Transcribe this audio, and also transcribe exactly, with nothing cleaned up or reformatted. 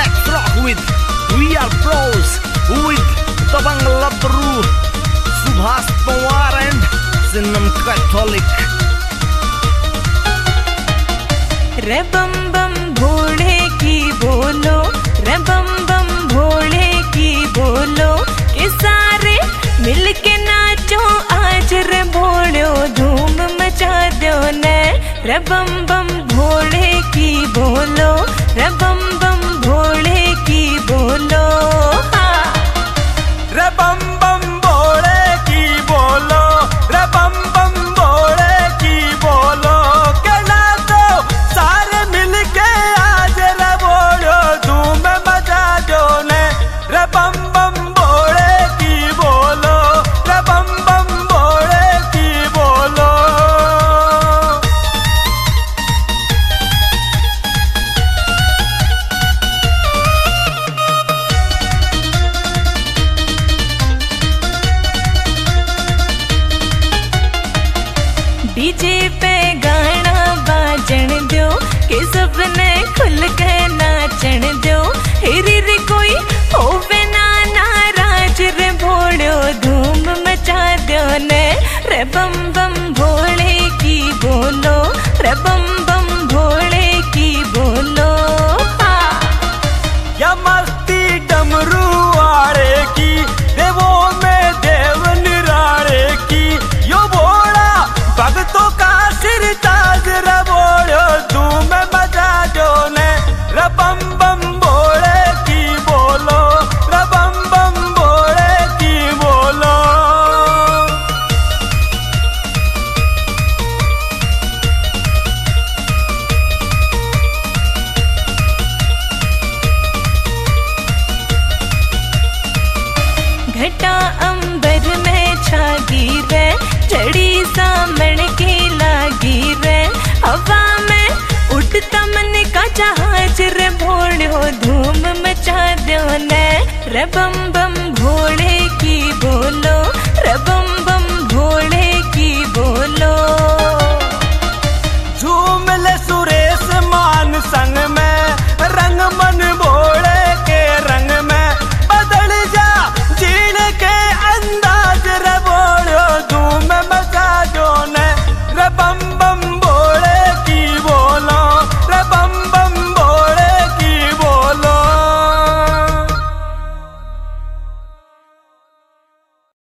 let's rock with We Are Pros with Tabang Ladru, Subhas Pawar and Sinam Catholic. रे बम बम भोले की बोलो, रे बम बम भोले की बोलो, के सारे मिलके नाचो आज रे भोलो, धूम मचा दो ने। रे बम बम भोले की बोलो, रे बम बम भोले की बोलो, हाँ। रे बम बम भोले की बोलो, रे बम बम भोले की बोलो, कहना तो सारे मिलके आज रे बोलो, धूम मचा दो ने। रे बम बम भोले की बोलो, रे बम बम भोले की बोलो। डीजे पे गाना बाजन दो, के सबने खुल के नाचन दो, हिरी रे कोई होवे ना नाराज रे भोलो, धूम मचा दो ने। रे बम बम भोले की बोलो, रे बम बम भोले की बोलो, हाँ। या मस्ती डमरू वाले की, देवों में देव निराले की, यो भोला भक्तों का सिर ताज रे बोलो, धूम मचा दो ने। रे बम बम भोले की बोलो, रे बम बम भोले की बोलो। घटा अंबर में छागी रे, चढ़ी सामण की लागी रे, हवा में उड़ता मन का जहाज रे भोलो, धूम मचा दो ने। रे बम बम भोले